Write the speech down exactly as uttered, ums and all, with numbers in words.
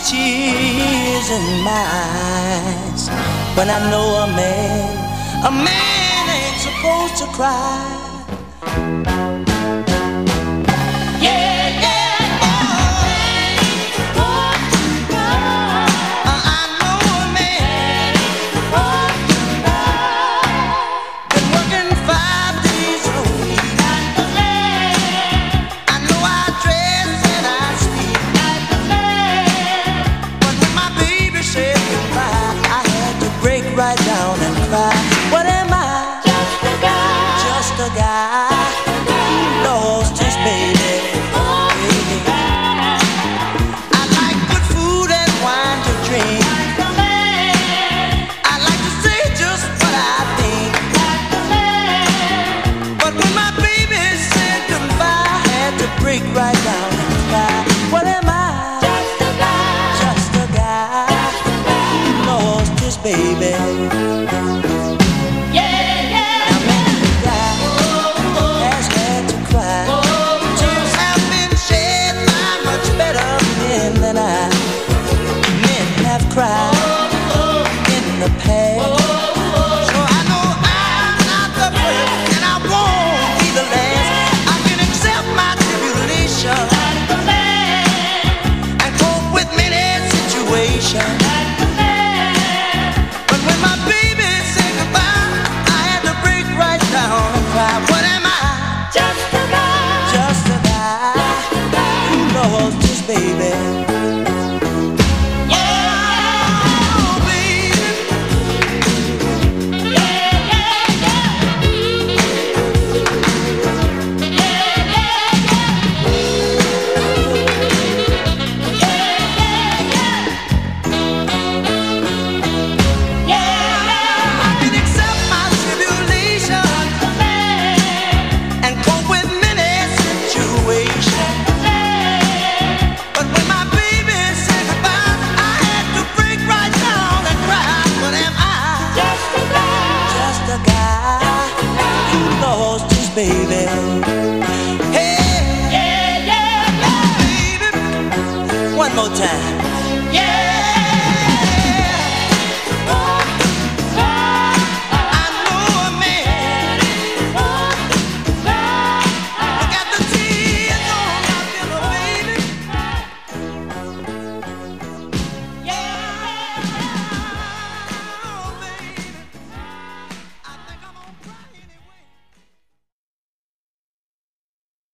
tears in my eyes when I know a man, a man ain't supposed to cry. Right down and cry. What am I? Just a guy. Just a guy who lost his baby. baby. I like good food and wine to drink. Like a man. I like to say just what I think. Like a man. But when my baby said goodbye, I had to break right down and cry. What am I? Just a guy. Just a guy who lost his baby. Cried in the past, so I know I'm not the first, and I won't be the last. I can accept my tribulation and cope with many situations. But when my baby said goodbye, I had to break right down and cry. What am I? Just a guy. Just a guy who lost his baby. Baby, hey, yeah, yeah, yeah, baby, one more time.